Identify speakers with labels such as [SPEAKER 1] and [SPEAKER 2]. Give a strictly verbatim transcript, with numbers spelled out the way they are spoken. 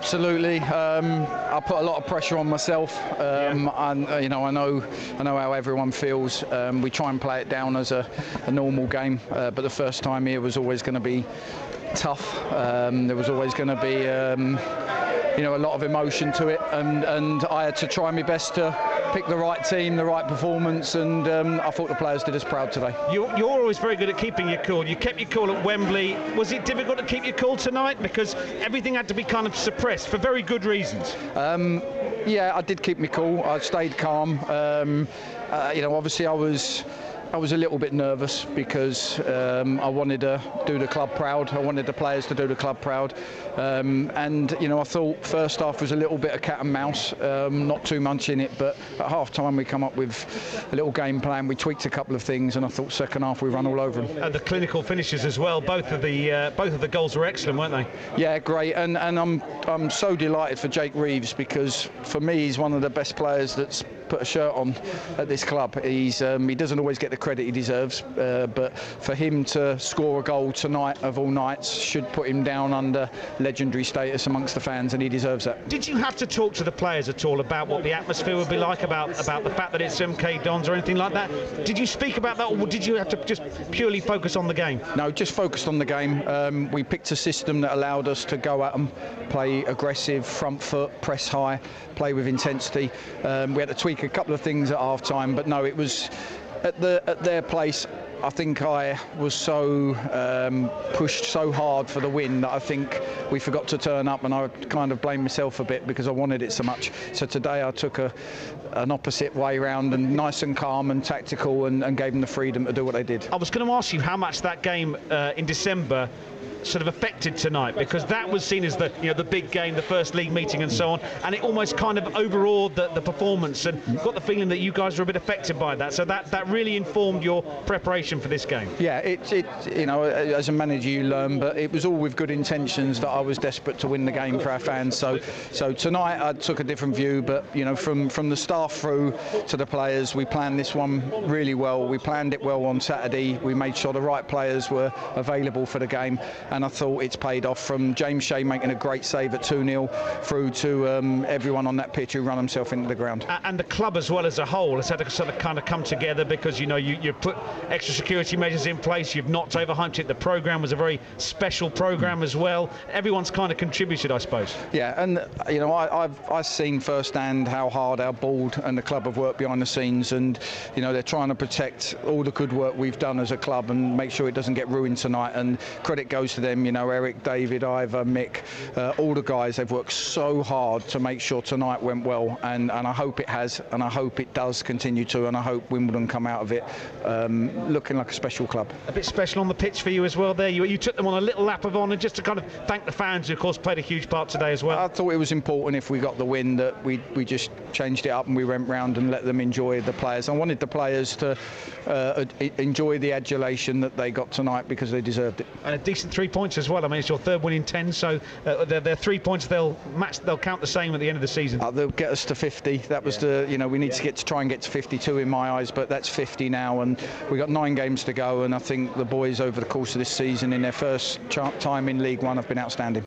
[SPEAKER 1] absolutely. Um, I put a lot of pressure on myself, um, yeah. and uh, you know, I know, I know how everyone feels. Um, we try and play it down as a, a normal game, uh, but the first time here was always going to be tough. Um, there was always going to be, um, you know, a lot of emotion to it, and and I had to try my best to pick the right team, the right performance, and um, I thought the players did us proud today.
[SPEAKER 2] You're, you're always very good at keeping your cool. You kept your cool at Wembley. Was it difficult to keep your cool tonight? Because everything had to be kind of suppressed for very good reasons.
[SPEAKER 1] Um, yeah, I did keep me cool. I stayed calm. Um, uh, you know, obviously I was I was a little bit nervous because um, I wanted to do the club proud. I wanted the players to do the club proud. Um, and, you know, I thought first half was a little bit of cat and mouse, um, not too much in it, but at half time we come up with a little game plan. We tweaked a couple of things, and I thought second half we run all over them.
[SPEAKER 2] And the clinical finishes as well. Both of the uh, both of the goals were excellent, weren't they?
[SPEAKER 1] Yeah, great. And and I'm I'm so delighted for Jake Reeves, because for me he's one of the best players that's put a shirt on at this club. He's um, he doesn't always get the credit he deserves, uh, but for him to score a goal tonight of all nights should put him down under legendary status amongst the fans, and he deserves that.
[SPEAKER 2] Did you have to talk to the players at all about what the atmosphere would be like, about about the fact that it's M K Dons or anything like that? Did you speak about that, or did you have to just purely focus on the game?
[SPEAKER 1] No, just focused on the game. Um, we picked a system that allowed us to go at them, play aggressive, front foot, press high, play with intensity. Um, we had to tweak a couple of things at half time, but no, it was at the at their place. I think I was so um, pushed so hard for the win that I think we forgot to turn up, and I kind of blame myself a bit because I wanted it so much. So today I took a, an opposite way round, and nice and calm and tactical, and, and gave them the freedom to do what they did.
[SPEAKER 2] I was going to ask you how much that game uh, in December sort of affected tonight, because that was seen as the you know the big game, the first league meeting and so on, and it almost kind of overawed the, the performance, and got the feeling that you guys were a bit affected by that. So that that really informed your preparation for this game.
[SPEAKER 1] Yeah, it, it you know, as a manager you learn, but it was all with good intentions that I was desperate to win the game for our fans. So so tonight I took a different view, but you know, from from the staff through to the players, we planned this one really well. We planned it well on Saturday. We made sure the right players were available for the game, and I thought it's paid off, from James Shea making a great save at two nil through to um, everyone on that pitch who run himself into the ground.
[SPEAKER 2] And the club as well as a whole has had to sort of kind of come together, because you know you, you put extra security measures in place, you've not overhyped it, the programme was a very special programme as well. Everyone's kind of contributed, I suppose.
[SPEAKER 1] Yeah, and you know I, I've, I've seen firsthand how hard our board and the club have worked behind the scenes, and you know they're trying to protect all the good work we've done as a club and make sure it doesn't get ruined tonight, and credit goes to them. You know, Eric, David, Ivor, Mick, uh, all the guys, they've worked so hard to make sure tonight went well, and, and I hope it has, and I hope it does continue to, and I hope Wimbledon come out of it um, looking like a special club.
[SPEAKER 2] A bit special on the pitch for you as well there. You, you took them on a little lap of honour just to kind of thank the fans who of course played a huge part today as well.
[SPEAKER 1] I thought it was important, if we got the win, that we, we just changed it up and we went round and let them enjoy the players. I wanted the players to uh, enjoy the adulation that they got tonight, because they deserved it.
[SPEAKER 2] And a decent three points as well. I mean, it's your third win in ten, so uh, they're, they're three points. They'll match. They'll count the same at the end of the season.
[SPEAKER 1] Uh, they'll get us to fifty. That was yeah. the. You know, we need yeah. to get to try and get to fifty-two in my eyes, but that's fifty now, and we got nine games to go. And I think the boys over the course of this season, in their first time in League One, have been outstanding.